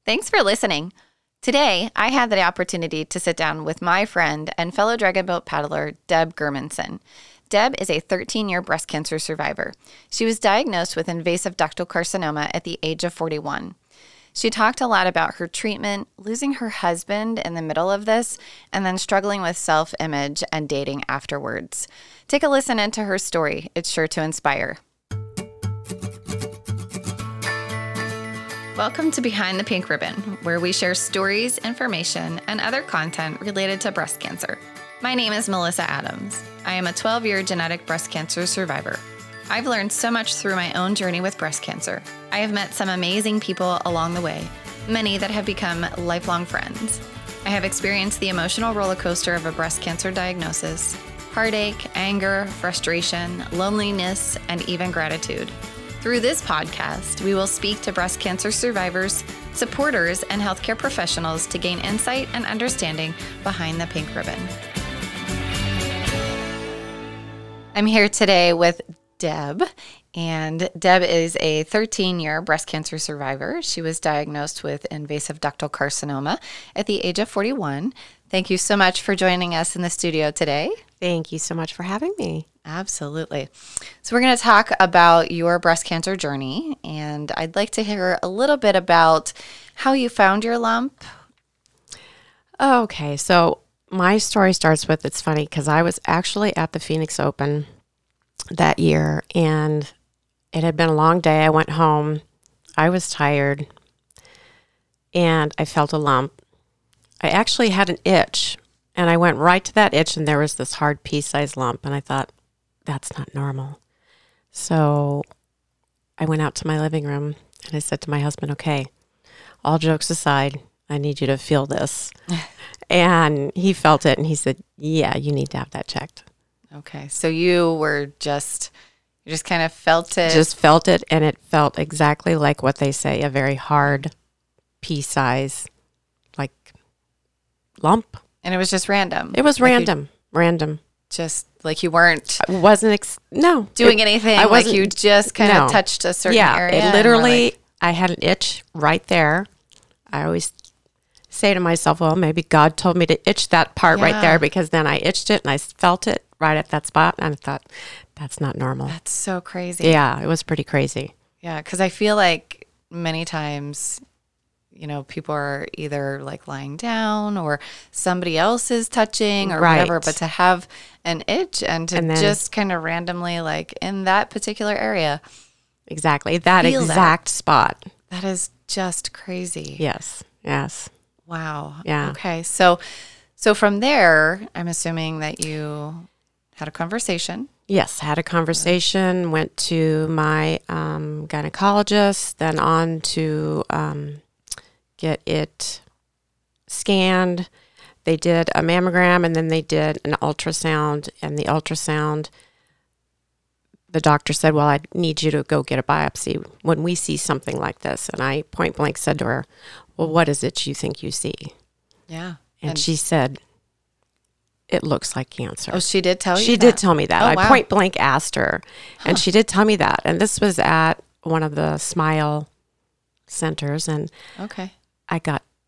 Thanks for listening. Today, I had the opportunity to sit down with my friend and fellow Dragon Boat paddler, Deb Gurmanson. Deb is a 13-year breast cancer survivor. She was diagnosed with invasive ductal carcinoma at the age of 41. She talked a lot about her treatment, losing her husband in the middle of this, and then struggling with self-image and dating afterwards. Take a listen into her story. It's sure to inspire. Welcome to Behind the Pink Ribbon, where we share stories, information, and other content related to breast cancer. My name is Melissa Adams. I am a 12-year genetic breast cancer survivor. I've learned so much through my own journey with breast cancer. I have met some amazing people along the way, many that have become lifelong friends. I have experienced the emotional roller coaster of a breast cancer diagnosis, heartache, anger, frustration, loneliness, and even gratitude. Through this podcast, we will speak to breast cancer survivors, supporters, and healthcare professionals to gain insight and understanding behind the pink ribbon. I'm here today with Deb, and Deb is a 13-year breast cancer survivor. She was diagnosed with invasive ductal carcinoma at the age of 41. Thank you so much for joining us in the studio today. Thank you so much for having me. Absolutely. So we're going to talk about your breast cancer journey, and I'd like to hear a little bit about how you found your lump. Okay, so my story starts with, it's funny because I was actually at the Phoenix Open that year, and it had been a long day. I went home. I was tired, and I felt a lump. I actually had an itch, and I went right to that itch, and there was this hard pea-sized lump, and I thought, that's not normal. So I went out to my living room, and I said to my husband, okay, all jokes aside, I need you to feel this. And he felt it, and he said, yeah, you need to have that checked. Okay, so you just kind of felt it? Just felt it, and it felt exactly like what they say, a very hard pea-size, like, lump. And it was just random? It was random. Just like you weren't doing anything? I wasn't, like you just kind of touched a certain area? Yeah, it literally, I had an itch right there. I always say to myself, well, maybe God told me to itch that part right there, because then I itched it and I felt it right at that spot, and I thought, that's not normal. That's so crazy. Yeah, it was pretty crazy. Yeah, because I feel like many times, people are either like lying down or somebody else is touching or whatever, but to have an itch and then, just kind of randomly like in that particular area. Exactly, that exact spot. That is just crazy. Yes. Wow. Yeah. Okay, so from there, I'm assuming that you had a conversation. Yes, had a conversation, went to my gynecologist, then on to get it scanned. They did a mammogram, and then they did an ultrasound. And the ultrasound, the doctor said, well, I need you to go get a biopsy when we see something like this. And I point blank said to her, well, what is it you think you see? Yeah. And she said, it looks like cancer. Oh, she did tell you that? She did tell me that. Oh, I wow. point blank asked her, and she did tell me that. And this was at one of the Smile centers, and okay. I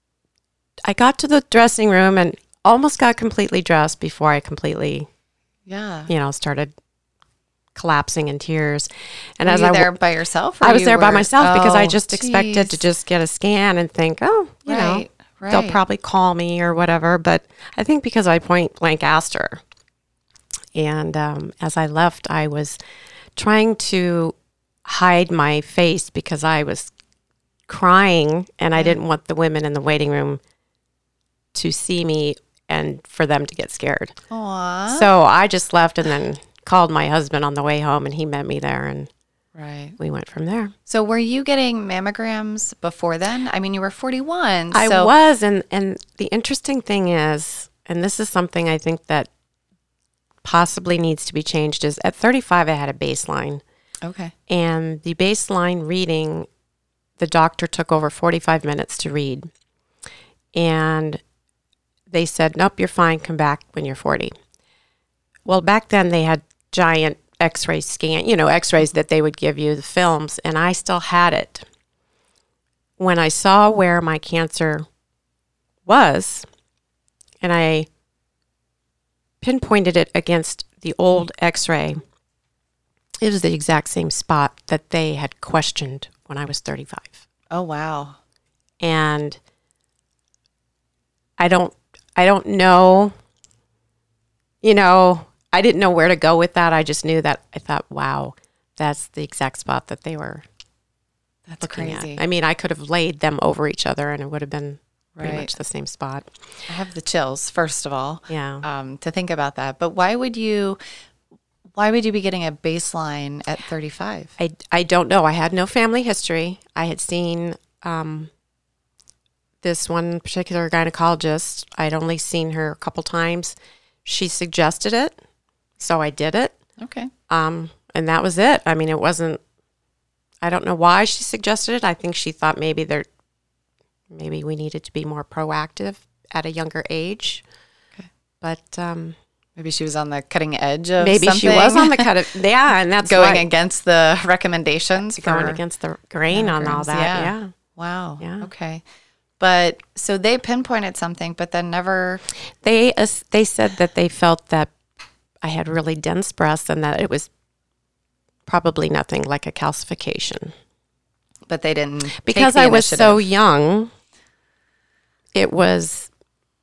got to the dressing room and almost got completely dressed before I completely, started collapsing in tears. And were you there by yourself? I was there by myself because I just expected to just get a scan and think, they'll probably call me or whatever. But I think because I point blank asked her. And as I left, I was trying to hide my face because I was crying, and I didn't want the women in the waiting room to see me and for them to get scared. Aww. So I just left and then called my husband on the way home, and he met me there, and we went from there. So were you getting mammograms before then? I mean, you were 41. I was, and the interesting thing is, and this is something I think that possibly needs to be changed, is at 35 I had a baseline. Okay. And the baseline reading, the doctor took over 45 minutes to read. And they said, nope, you're fine. Come back when you're 40. Well, back then they had giant x-ray scan, x-rays that they would give you, the films, and I still had it. when I saw where my cancer was, and I pinpointed it against the old x-ray, it was the exact same spot that they had questioned when I was 35. Oh, wow. And I don't know, I didn't know where to go with that. I just knew that I thought, wow, that's the exact spot that they were That's looking crazy. at. I mean, I could have laid them over each other and it would have been pretty Right. much the same spot. I have the chills, first of all, Yeah. to think about that. But why would you be getting a baseline at 35? I don't know. I had no family history. I had seen this one particular gynecologist. I'd only seen her a couple times. She suggested it, so I did it. Okay. And that was it. I mean, it wasn't, I don't know why she suggested it. I think she thought maybe we needed to be more proactive at a younger age. Okay. But Maybe she was on the cutting edge of maybe something. she was on the cut of, yeah, and that's going why- against the recommendations. going for against the grain on all mammograms. that. Yeah. Wow. Yeah. Okay. But so they pinpointed something, but then never. They said that they felt that I had really dense breasts and that it was probably nothing like a calcification. But they didn't Because take the I was so initiative. young, it was,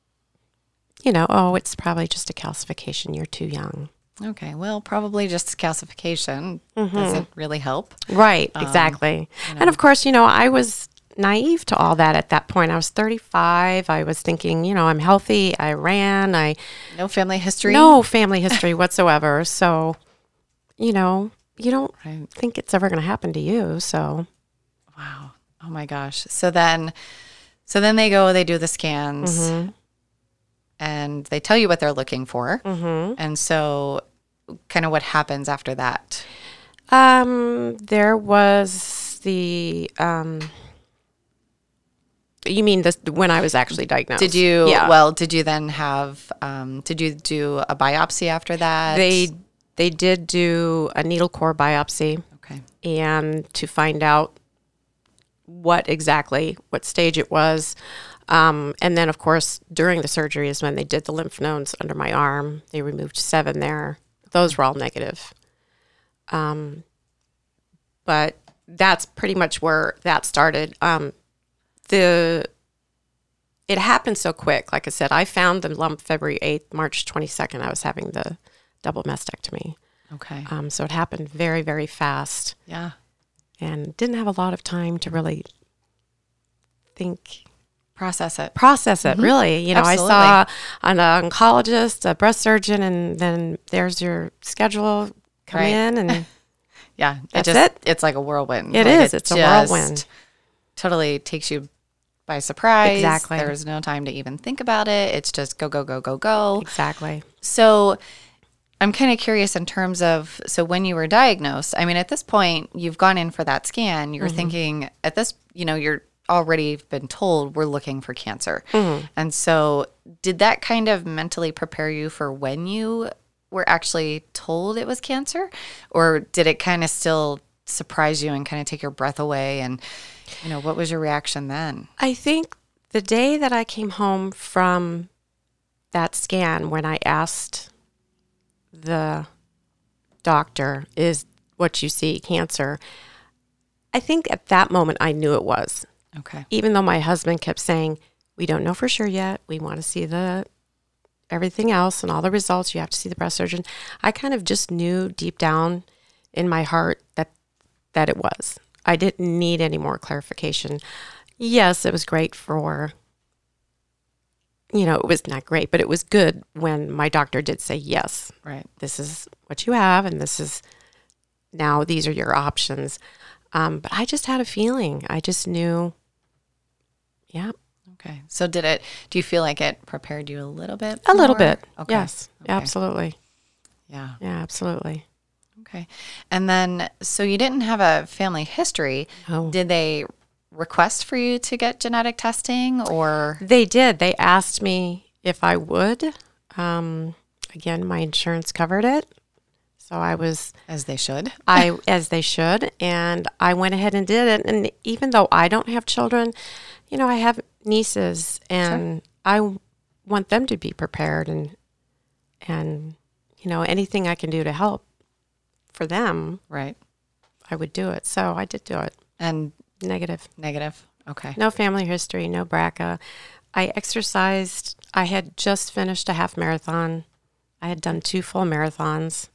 it's probably just a calcification. You're too young. Okay. Well, probably just calcification doesn't really help. Right, exactly. And of course, I was naive to all that at that point. I was 35. I was thinking, I'm healthy. I ran. No family history. No family history whatsoever. So, you don't Right. think it's ever going to happen to you. So, Wow. Oh my gosh. So then they do the scans and they tell you what they're looking for. And so kind of what happens after that. there was the, you mean this when I was actually diagnosed? Did you, Yeah. did you then have, did you do a biopsy after that? They did do a needle core biopsy. Okay. And to find out what stage it was. And then, of course, during the surgery is when they did the lymph nodes under my arm. They removed 7 there. Those were all negative. But that's pretty much where that started. It happened so quick. Like I said, I found the lump February 8th, March 22nd. I was having the double mastectomy. Okay. So it happened very, very fast. Yeah. And didn't have a lot of time to really Process it. really. I Absolutely. saw an oncologist, a breast surgeon, and then there's your schedule, come Right. in, and Yeah. That's it. It's like a whirlwind. It Like is. It's a whirlwind. Totally takes you by surprise. Exactly. There's no time to even think about it. It's just go, go, go, go, go. exactly. So I'm kind of curious in terms of, so when you were diagnosed, I mean, at this point, you've gone in for that scan. You're thinking at this, you're already been told we're looking for cancer. And so did that kind of mentally prepare you for when you were actually told it was cancer? Or did it kind of still surprise you and kind of take your breath away? And, what was your reaction then? I think the day that I came home from that scan, when I asked the doctor, is what you see cancer? I think at that moment I knew it was. Okay. Even though my husband kept saying, we don't know for sure yet. We want to see everything else and all the results. You have to see the breast surgeon. I kind of just knew deep down in my heart that it was. I didn't need any more clarification. Yes, it was great for, it was not great, but it was good when my doctor did say, yes, Right. this is what you have, and these are your options. But I just had a feeling. I just knew, yeah. Okay. So do you feel like it prepared you a little bit? A little more? bit. Okay. Yes, Okay. absolutely. Yeah. Yeah, absolutely. Okay. And then, so you didn't have a family history. No. Did they request for you to get genetic testing or? They did. They asked me if I would. Again, my insurance covered it. So I was, As they should. as they should, and I went ahead and did it. And even though I don't have children, I have nieces, and I want them to be prepared, and anything I can do to help for them, Right. I would do it. So I did do it. And Negative. Okay. No family history, no BRCA. I exercised. I had just finished a half marathon. I had done 2 full marathons.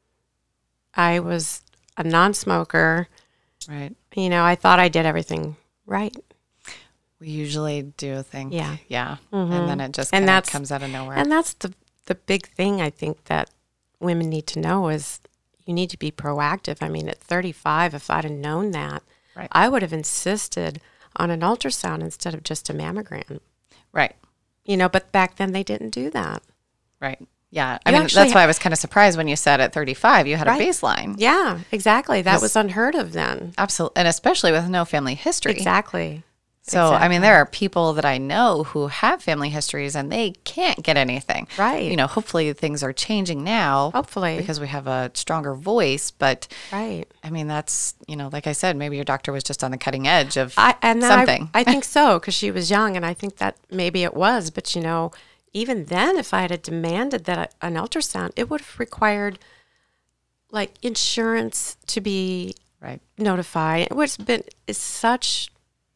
I was a non-smoker. Right. I thought I did everything right. We usually do think. Yeah. Yeah. Mhm. And then it just And kind of that's- comes out of nowhere. And that's the big thing I think that women need to know is you need to be proactive. I mean, at 35, if I'd have known that, Right. I would have insisted on an ultrasound instead of just a mammogram. Right. But back then they didn't do that. Right. Yeah. You I mean, actually that's why I was kind of surprised when you said at 35 you had Right. a baseline. Yeah, exactly. That Yes. was unheard of then. Absolutely. And especially with no family history. Exactly. So, I mean, Exactly. there are people that I know who have family histories and they can't get anything. Right. Hopefully things are changing now. Hopefully. Because we have a stronger voice. But, Right. I mean, that's, like I said, maybe your doctor was just on the cutting edge of And something. I think so, because she was young, and I think that maybe it was. But, even then, if I had demanded that an ultrasound, it would have required, like, insurance to be Right. notified. It would have been such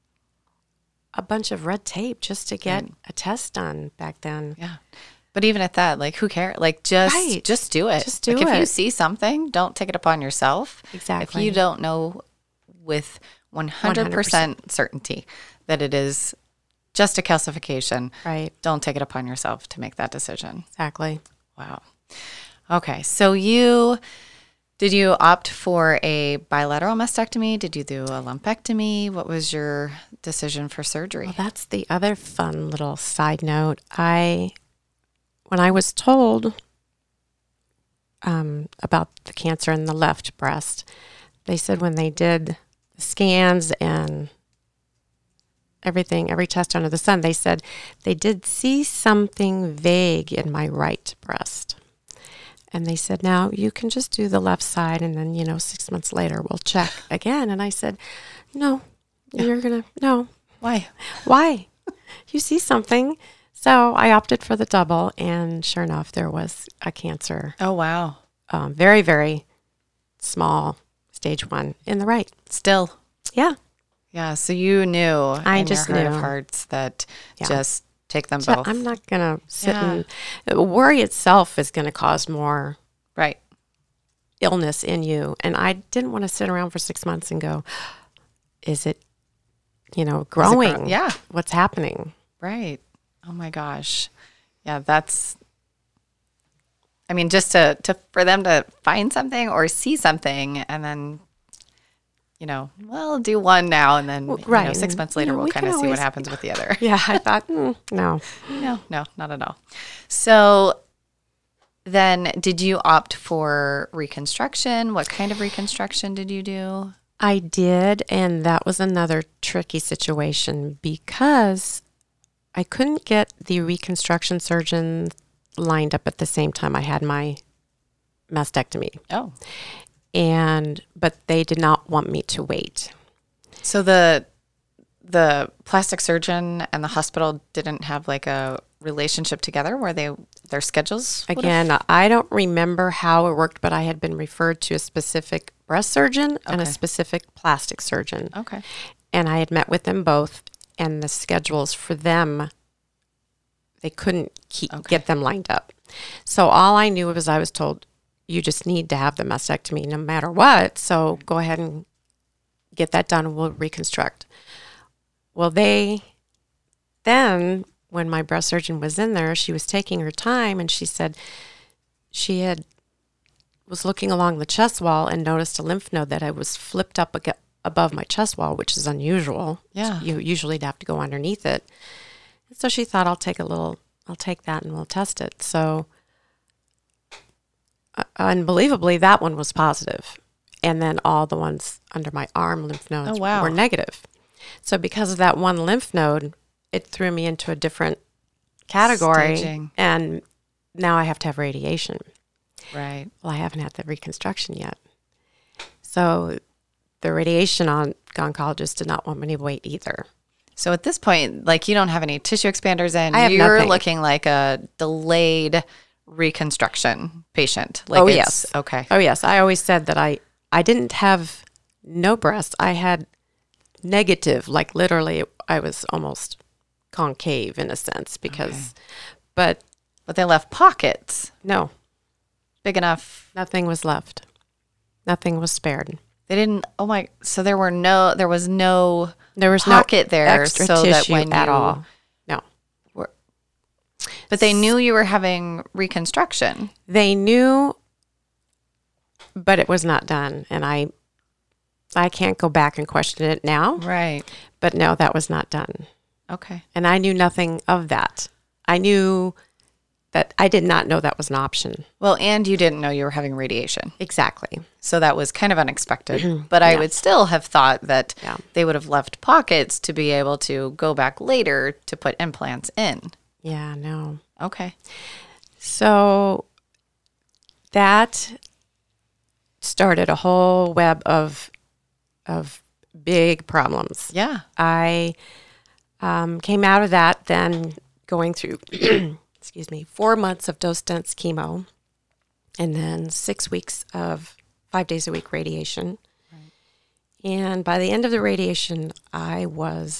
a bunch of red tape just to get a test done back then. Yeah. But even at that, like, who cares? Like, just Right. just do it. Just do If you it. see something, don't take it upon yourself. Exactly. If you don't know with 100% certainty that it is just a calcification, Right. don't take it upon yourself to make that decision. Exactly. Wow. Okay. So did you opt for a bilateral mastectomy? Did you do a lumpectomy? What was your decision for surgery? Well, that's the other fun little side note. When I was told about the cancer in the left breast, they said when they did the scans and everything, every test under the sun, they said they did see something vague in my right breast. And they said, now you can just do the left side, and then, 6 months later we'll check again. And I said, no, no. Why? Why? You see something. So I opted for the double, and sure enough, there was a cancer. Oh, wow. Very, very small, stage 1 in the right. Still. Yeah. Yeah. So you knew I in just your heart knew. of hearts that Yeah. just take them So both. I'm not going to sit Yeah. and worry itself is going to cause more Right. illness in you. And I didn't want to sit around for 6 months and go, is it, growing? Yeah. What's happening? Right. Oh my gosh. Yeah, that's I mean, just to for them to find something or see something and then do one now and then right. 6 months later we'll we kind can of see what always- happens with the other. Yeah, I thought, no. No, not at all. So then did you opt for reconstruction? What kind of reconstruction did you do? I did, and that was another tricky situation because I couldn't get the reconstruction surgeon lined up at the same time I had my mastectomy. Oh. But they did not want me to wait. So the plastic surgeon and the hospital didn't have like a relationship together where their schedules would have- Again, I don't remember how it worked, but I had been referred to a specific breast surgeon and a Okay. specific plastic surgeon. Okay. And I had met with them both, and the schedules for them, they couldn't get them lined up. So all I knew was I was told, you just need to have the mastectomy no matter what. So go ahead and get that done, and we'll reconstruct. Well, then when my breast surgeon was in there, she was taking her time, and she said she was looking along the chest wall and noticed a lymph node that I was flipped up above my chest wall, which is unusual. Yeah. You usually have to go underneath it. And so she thought, I'll take that and we'll test it. So unbelievably, that one was positive. And then all the ones under my arm lymph nodes Oh, wow. were negative. So because of that one lymph node, it threw me into a different category. Staging. And now I have to have radiation. Right. Well, I haven't had the reconstruction yet. So the radiation oncologist did not want me to wait either. So at this point, like you don't have any tissue expanders in. I have You're nothing. looking like a delayed reconstruction patient. Oh, yes. Okay. Oh, yes. I always said that I didn't have no breast. I had negative, like literally I was almost concave in a sense because, but they left pockets no, big enough. nothing was left. Nothing was spared. They didn't. Oh my! So there was no There was pocket no there, extra so that tissue when at you all. No. were, but they knew you were having reconstruction. They knew, but it was not done. And I can't go back and question it now. Right. But no, that was not done. Okay. And I knew nothing of that. I knew that I did not know that was an option. Well, and you didn't know you were having radiation. Exactly. So that was kind of unexpected. But I would still have thought that Yeah. they would have left pockets to be able to go back later to put implants in. Yeah, no. Okay. So that started a whole web of big problems. Yeah. I came out of that then going through, 4 months of dose dense chemo and then 6 weeks of 5 days a week radiation. Right. And by the end of the radiation, I'd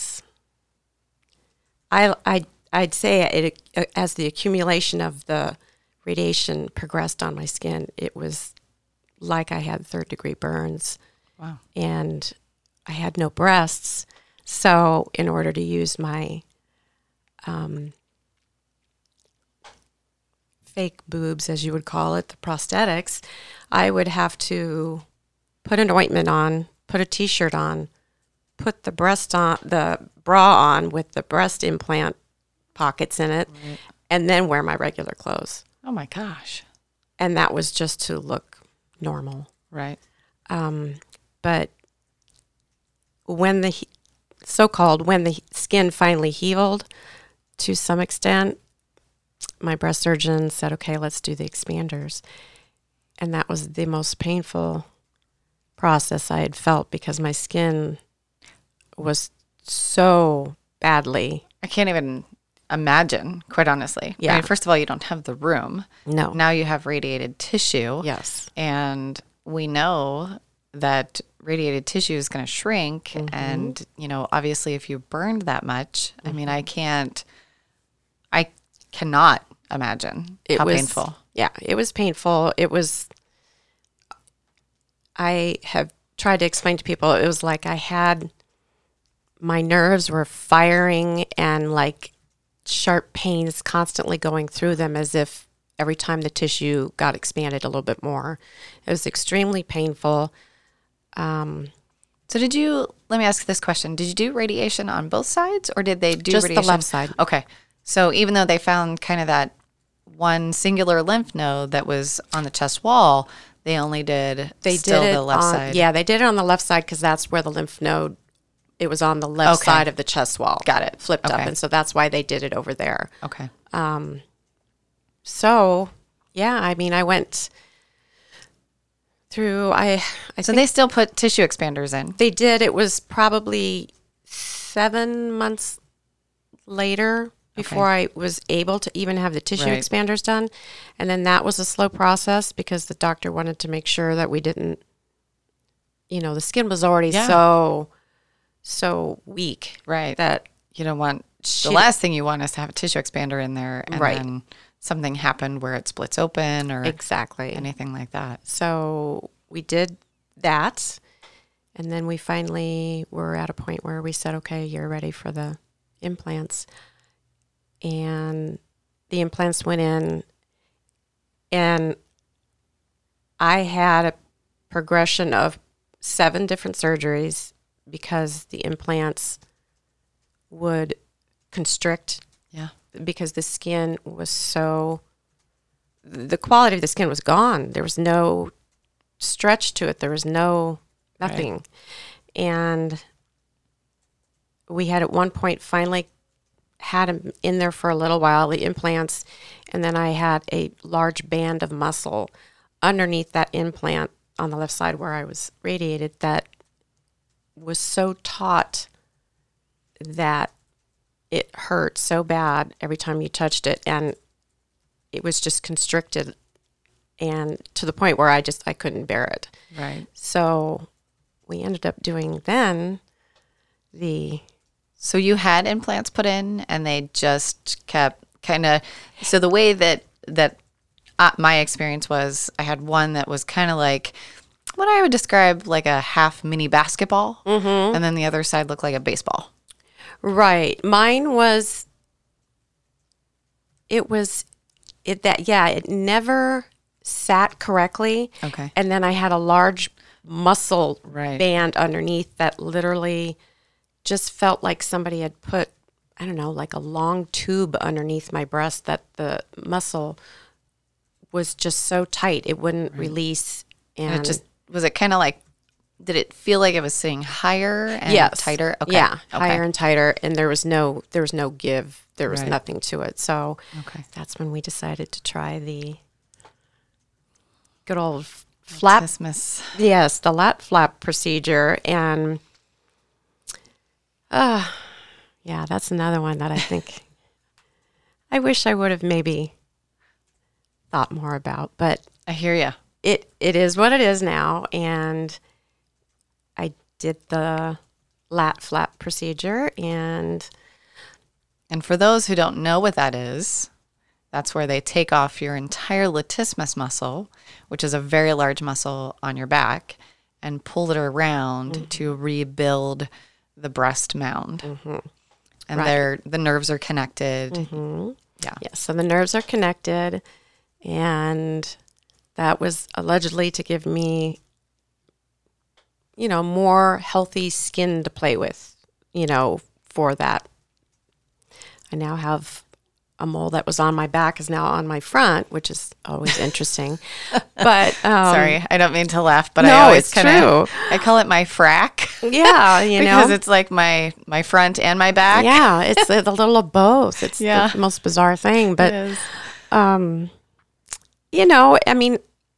say it, as the accumulation of the radiation progressed on my skin, it was like I had third-degree burns. Wow. And I had no breasts. So in order to use my fake boobs, as you would call it, the prosthetics, I would have to put an ointment on, put a T-shirt on, put the bra on with the breast implant pockets in it, Right. and then wear my regular clothes. Oh my gosh. And that was just to look normal. Right. But when the skin finally healed to some extent, my breast surgeon said, okay, let's do the expanders. And that was the most painful process I had felt because my skin was so badly. I can't even imagine, quite honestly. Yeah. I mean, first of all, you don't have the room. No. Now you have radiated tissue. Yes. And we know that radiated tissue is going to shrink. Mm-hmm. And, obviously, if you burned that much, I mean, I cannot imagine how painful. Yeah, it was painful. I have tried to explain to people, it was like my nerves were firing and like sharp pains constantly going through them as if every time the tissue got expanded a little bit more. It was extremely painful. So let me ask this question. Did you do radiation on both sides or did they do Just radiation? the left side. Okay. So even though they found kind of that one singular lymph node that was on the chest wall, they only did the left side. Yeah, they did it on the left side because that's where the lymph node, it was on the left Okay. side of the chest wall. Got it. Flipped up. Okay. And so that's why they did it over there. Okay. So, yeah, I mean, I went through, So think they still put tissue expanders in. they did. It was probably 7 months later before I was able to even have the tissue Right. expanders done. And then that was a slow process because the doctor wanted to make sure that we didn't, the skin was already Yeah. so weak. Right. That You don't want, the last thing you want is to have a tissue expander in there and Right. then something happened where it splits open or exactly. anything like that. So we did that. And then we finally were at a point where we said, okay, you're ready for the implants. And the implants went in. And I had a progression of 7 different surgeries because the implants would constrict. Yeah. Because the skin was the quality of the skin was gone. There was no stretch to it. There was nothing. Right. And we had at one point finally had them in there for a little while, the implants, and then I had a large band of muscle underneath that implant on the left side where I was radiated that was so taut that it hurt so bad every time you touched it, and it was just constricted, and to the point where I couldn't bear it. Right. So we ended up doing then So you had implants put in, and they just kept kind of. So the way that my experience was, I had one that was kind of like what I would describe like a half mini basketball, and then the other side looked like a baseball. Right. Mine was. It never sat correctly. Okay. And then I had a large muscle Right. band underneath that literally just felt like somebody had put, I don't know, like a long tube underneath my breast, that the muscle was just so tight it wouldn't release. And it just, was it kind of like, did it feel like it was sitting higher and Yes. tighter? Okay. Yeah, Okay. higher and tighter, and there was no give. There was Right. nothing to it. So Okay. that's when we decided to try the good old flap. Christmas. Yes, the lat flap procedure. And yeah, that's another one that I think I wish I would have maybe thought more about. But I hear you. it is what it is now. And I did the lat flap procedure, and And for those who don't know what that is, that's where they take off your entire latissimus muscle, which is a very large muscle on your back, and pull it around to rebuild the breast mound. And Right. the nerves are connected. Yeah. yeah, so the nerves are connected, and that was allegedly to give me, more healthy skin to play with, for that. I now have a mole that was on my back is now on my front, which is always interesting. But Sorry, I don't mean to laugh, but no, I always it's kind of, true. I call it my frack. Yeah, because it's like my front and my back. yeah, it's a little of both. It's Yeah. the most bizarre thing, but It is. I mean,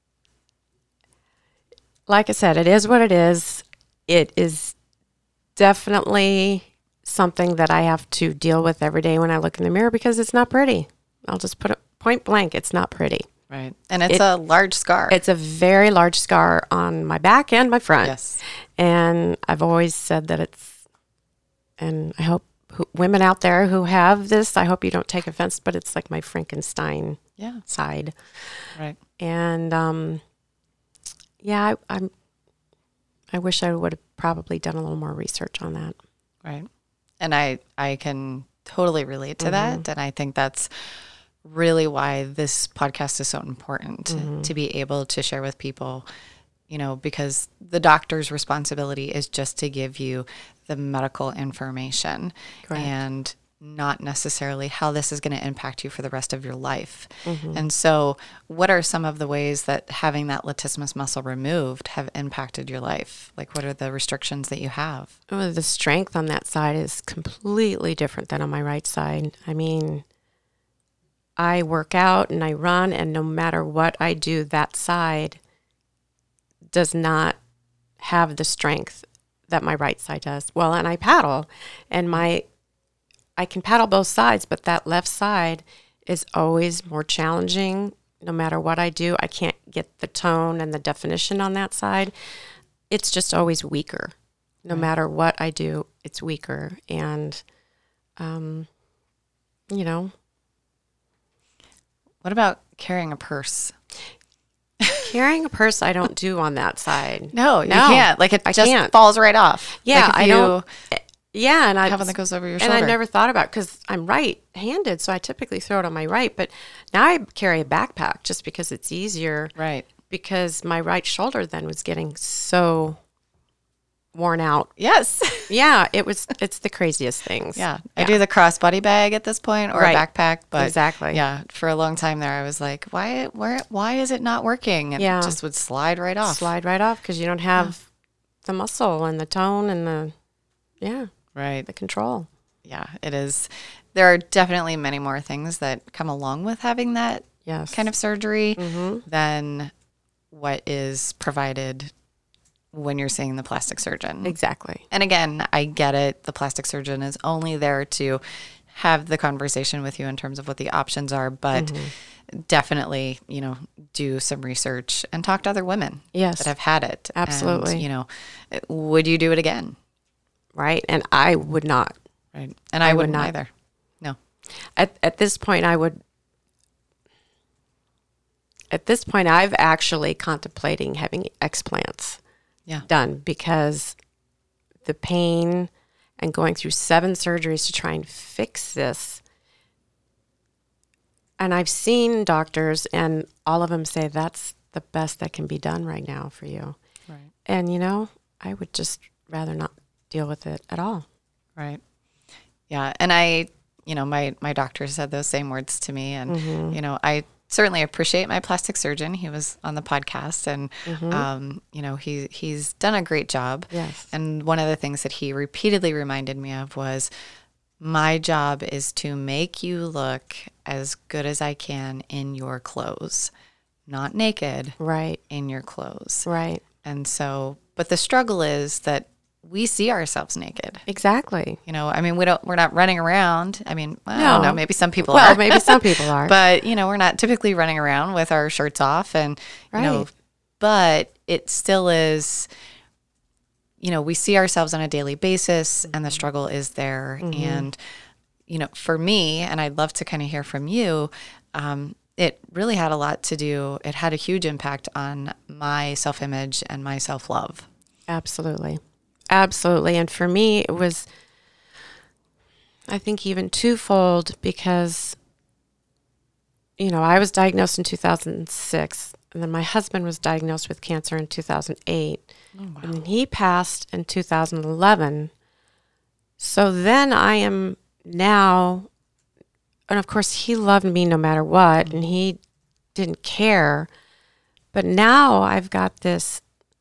like I said, it is what it is. It is definitely something that I have to deal with every day when I look in the mirror, because it's not pretty. I'll just put it point blank. It's not pretty. Right. And it's a large scar. It's a very large scar on my back and my front. Yes. And I've always said that and I hope women out there who have this, I hope you don't take offense, but it's like my Frankenstein Yeah. side. Right. And yeah, I wish I would have probably done a little more research on that. Right. And I can totally relate to that. And I think that's really why this podcast is so important, to be able to share with people, because the doctor's responsibility is just to give you the medical information. Correct. And not necessarily how this is going to impact you for the rest of your life. And so what are some of the ways that having that latissimus muscle removed have impacted your life? Like, what are the restrictions that you have? Oh, the strength on that side is completely different than on my right side. I mean, I work out and I run, and no matter what I do, that side does not have the strength that my right side does. Well, and I paddle, and I can paddle both sides, but that left side is always more challenging. No matter what I do, I can't get the tone and the definition on that side. It's just always weaker. No matter what I do, it's weaker. And, What about carrying a purse? carrying a purse I don't do on that side. No, you can't. Like, it I just can't. falls right off. Yeah, like if I don't. Yeah, and I have one that goes over your and shoulder. I never thought about, because I'm right-handed, so I typically throw it on my right. But now I carry a backpack just because it's easier. Right. Because my right shoulder then was getting so worn out. Yes. Yeah, it's the craziest things. Yeah. I do the crossbody bag at this point, or Right. a backpack. But Exactly. yeah, for a long time there, I was like, why is it not working? And Yeah. it just would slide right off. Slide right off because you don't have the muscle and the tone and Right. the control. Yeah, it is. There are definitely many more things that come along with having that Yes. kind of surgery than what is provided when you're seeing the plastic surgeon. Exactly. And again, I get it. The plastic surgeon is only there to have the conversation with you in terms of what the options are, but definitely, do some research and talk to other women Yes. that have had it. Absolutely. And, would you do it again? Right. And I would not. Right. And I wouldn't not. either. No. At this point, I've actually contemplating having explants done because the pain and going through 7 surgeries to try and fix this. And I've seen doctors and all of them say that's the best that can be done right now for you. Right. And, I would just rather not deal with it at all. Right. Yeah. And my doctor said those same words to me. And, I certainly appreciate my plastic surgeon. He was on the podcast and, he's done a great job. Yes. And one of the things that he repeatedly reminded me of was my job is to make you look as good as I can in your clothes, not naked. Right. In your clothes. Right. And so, but the struggle is that we see ourselves naked. Exactly. We're not running around. I don't No. know, maybe some people Well, are. maybe some people are. But, we're not typically running around with our shirts off and, Right. but it still is, we see ourselves on a daily basis and the struggle is there. And, for me, and I'd love to kind of hear from you, it really had a lot to do. It had a huge impact on my self-image and my self-love. Absolutely. Absolutely. And for me, it was, I think, even twofold because, I was diagnosed in 2006, and then my husband was diagnosed with cancer in 2008. Oh, wow. And he passed in 2011. So then I am now, and of course, he loved me no matter what, and he didn't care. But now I've got this,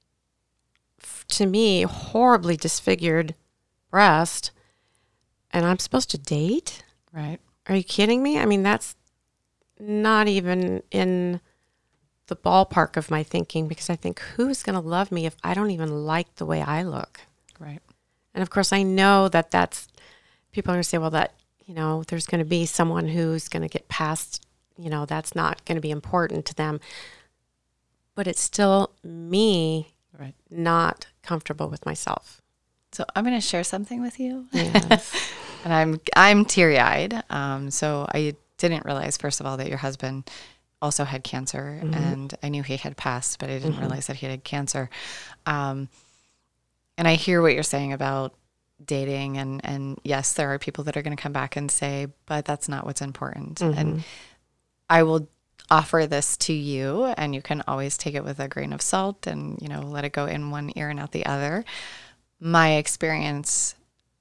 to me, horribly disfigured breast, and I'm supposed to date? Right. Are you kidding me? That's not even in the ballpark of my thinking because I think, who's going to love me if I don't even like the way I look? Right. And of course, I know that's, people are going to say, well, that, there's going to be someone who's going to get past, that's not going to be important to them. But it's still me Right. not comfortable with myself. So I'm going to share something with you. Yes. And I'm teary-eyed. So I didn't realize, first of all, that your husband also had cancer. And I knew he had passed, but I didn't realize that he had cancer. And I hear what you're saying about dating. And yes, there are people that are going to come back and say, but that's not what's important. And I will offer this to you, and you can always take it with a grain of salt and, let it go in one ear and out the other. My experience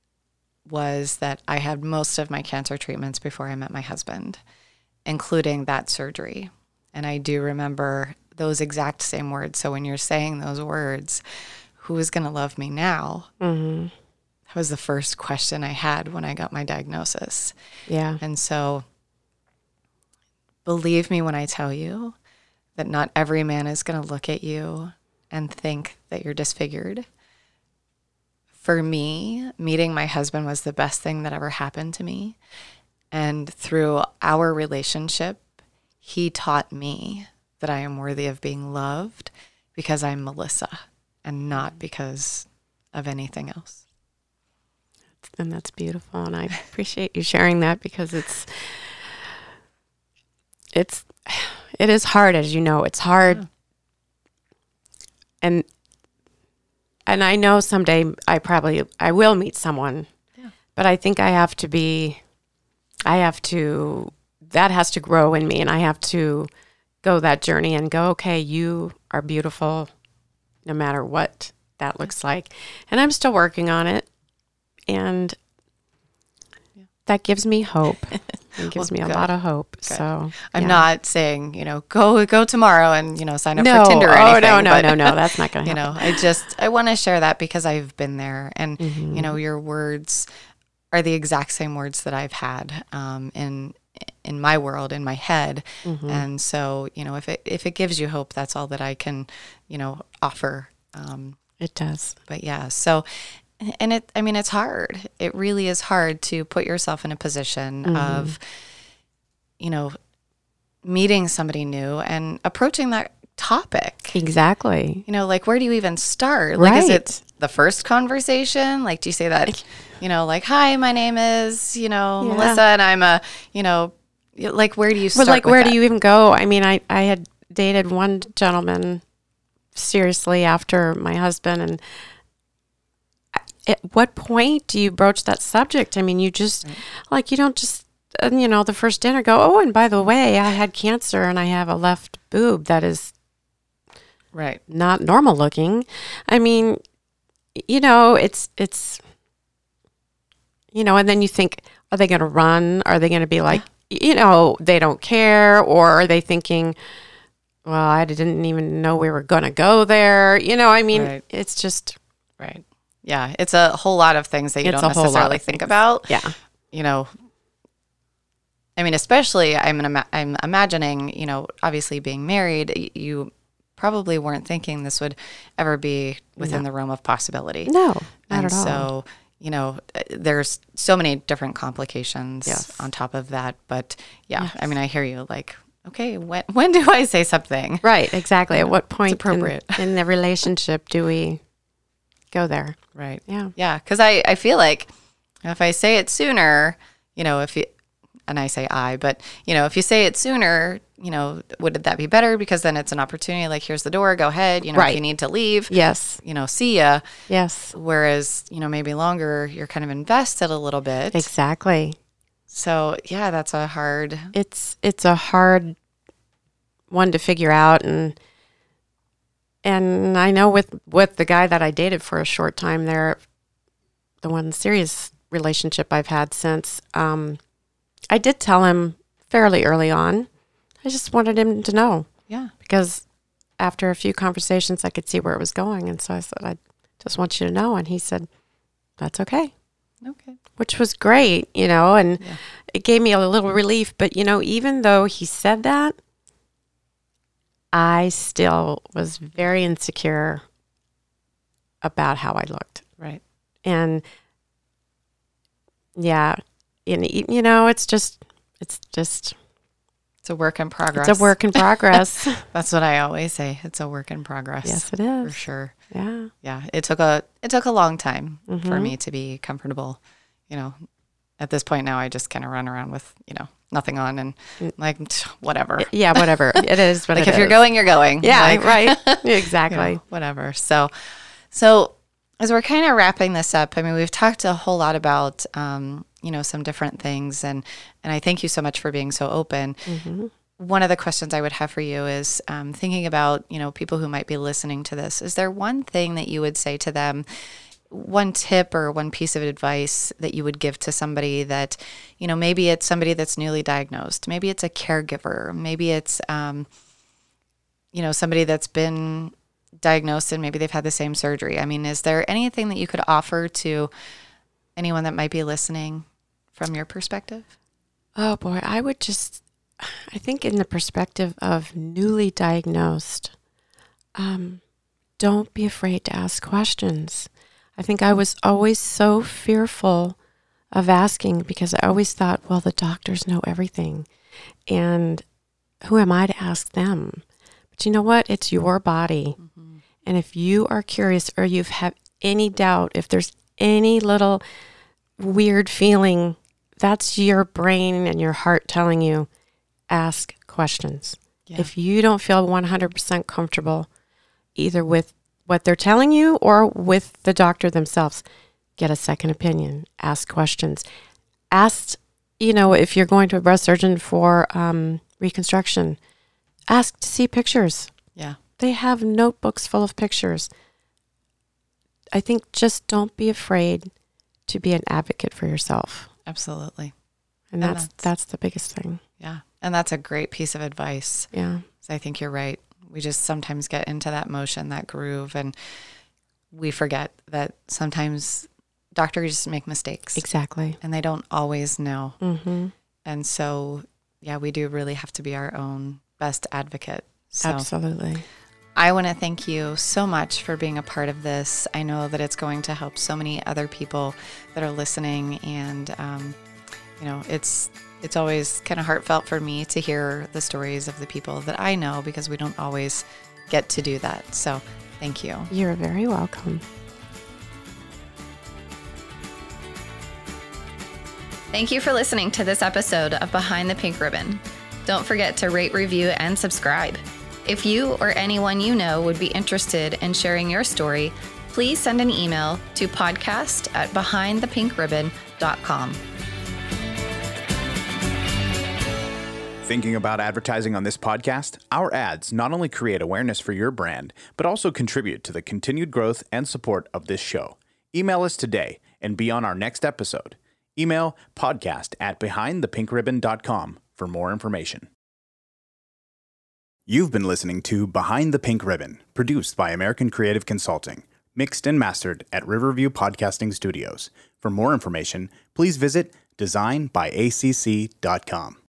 was that I had most of my cancer treatments before I met my husband, including that surgery. And I do remember those exact same words. So when you're saying those words, who is going to love me now? That was the first question I had when I got my diagnosis. Yeah. And so believe me when I tell you that not every man is going to look at you and think that you're disfigured. For me, meeting my husband was the best thing that ever happened to me. And through our relationship, he taught me that I am worthy of being loved because I'm Melissa and not because of anything else. And that's beautiful. And I appreciate you sharing that because it is hard, as you know. It's hard. Yeah. And I know someday I will meet someone, but I think that has to grow in me, and I have to go that journey and go, okay, you are beautiful no matter what that looks like. And I'm still working on it. And that gives me hope. It gives me a lot of hope. Good. So I'm not saying, go tomorrow and, sign up for Tinder or anything. No, that's not going to happen. I want to share that because I've been there, and, your words are the exact same words that I've had, in my world, in my head. Mm-hmm. And so, if it gives you hope, that's all that I can, offer. It does. But yeah, so, and it's hard. It really is hard to put yourself in a position of, meeting somebody new and approaching that topic. Exactly. Like, where do you even start? Like, is Right. it the first conversation? Like, do you say that, like, hi, my name is, Melissa, and I'm like, where do you start? But like, with where that? do you even go? I mean, I had dated one gentleman seriously after my husband, and at what point do you broach that subject? I mean, you just like, you don't just the first dinner go, oh, and by the way, I had cancer and I have a left boob that is Right. not normal looking. I mean, it's and then you think, are they going to run? Are they going to be like, they don't care? Or are they thinking, well, I didn't even know we were going to go there. I mean, Right. it's just, Right. Yeah. It's a whole lot of things that you It's don't a whole lot necessarily of think things. about. yeah, I mean, especially I'm imagining, obviously being married, you probably weren't thinking this would ever be within the realm of possibility. no, not And at all. so, there's so many different complications Yes. on top of that. But yeah, I mean, I hear you like, okay, when do I say something? Right, exactly. At what point appropriate. in the relationship do we go there? Right. Yeah. Yeah. Because I feel like if I say it sooner, and I say but, if you say it sooner, would that be better? Because then it's an opportunity, like, here's the door, go ahead, if Right. you need to leave, Yes. see ya. Yes. Whereas, maybe longer, you're kind of invested a little bit. Exactly. So yeah, that's a hard, It's a hard one to figure out, and I know with the guy that I dated for a short time there, the one serious relationship I've had since, I did tell him fairly early on. I just wanted him to know, yeah. because after a few conversations I could see where it was going, and so I said, I just want you to know, and he said, that's okay. Okay. Which was great, and Yeah. it gave me a little relief. But, even though he said that, I still was very insecure about how I looked. Right. And yeah, and, it's just, It's a work in progress. it's a work in progress. That's what I always say. It's a work in progress. Yes, it For is. sure. Yeah. Yeah. It took a long time for Mhm. me to be comfortable. At this point now, I just kind of run around with, nothing on and like, whatever. Yeah, whatever. It is what Like, it if you're is. going, you're going. Yeah, Like, right. you Exactly. know, whatever. So as we're kind of wrapping this up, I mean, we've talked a whole lot about, some different things, and I thank you so much for being so open. Mhm. One of the questions I would have for you is thinking about, people who might be listening to this. Is there one thing that you would say to them, one tip or one piece of advice that you would give to somebody that, maybe it's somebody that's newly diagnosed, maybe it's a caregiver, maybe it's, somebody that's been diagnosed and maybe they've had the same surgery. I mean, is there anything that you could offer to anyone that might be listening from your perspective? Oh boy, I think in the perspective of newly diagnosed, don't be afraid to ask questions. I think I was always so fearful of asking because I always thought, well, the doctors know everything, and who am I to ask them? But you know what? It's your body. Mm-hmm. And if you are curious or you have any doubt, if there's any little weird feeling, that's your brain and your heart telling you, ask questions. Yeah. If you don't feel 100% comfortable either with what they're telling you or with the doctor themselves, get a second opinion, ask questions. Ask, if you're going to a breast surgeon for reconstruction, ask to see pictures. Yeah. They have notebooks full of pictures. I think just don't be afraid to be an advocate for yourself. Absolutely. And that's the biggest thing. Yeah. And that's a great piece of advice. Yeah. So I think you're right. We just sometimes get into that motion, that groove, and we forget that sometimes doctors make mistakes Exactly. and they don't always know. Mm-hmm. And so, we do really have to be our own best advocate. So Absolutely. I want to thank you so much for being a part of this. I know that it's going to help so many other people that are listening, and it's always kind of heartfelt for me to hear the stories of the people that I know, because we don't always get to do that. So thank you. You're very welcome. Thank you for listening to this episode of Behind the Pink Ribbon. Don't forget to rate, review, and subscribe. If you or anyone you know would be interested in sharing your story, please send an email to podcast@behindthepink.ribbon.com. Thinking about advertising on this podcast? Our ads not only create awareness for your brand, but also contribute to the continued growth and support of this show. Email us today and be on our next episode. Email podcast@behindthepink.ribbon.com for more information. You've been listening to Behind the Pink Ribbon, produced by American Creative Consulting, mixed and mastered at Riverview Podcasting Studios. For more information, please visit designbyacc.com.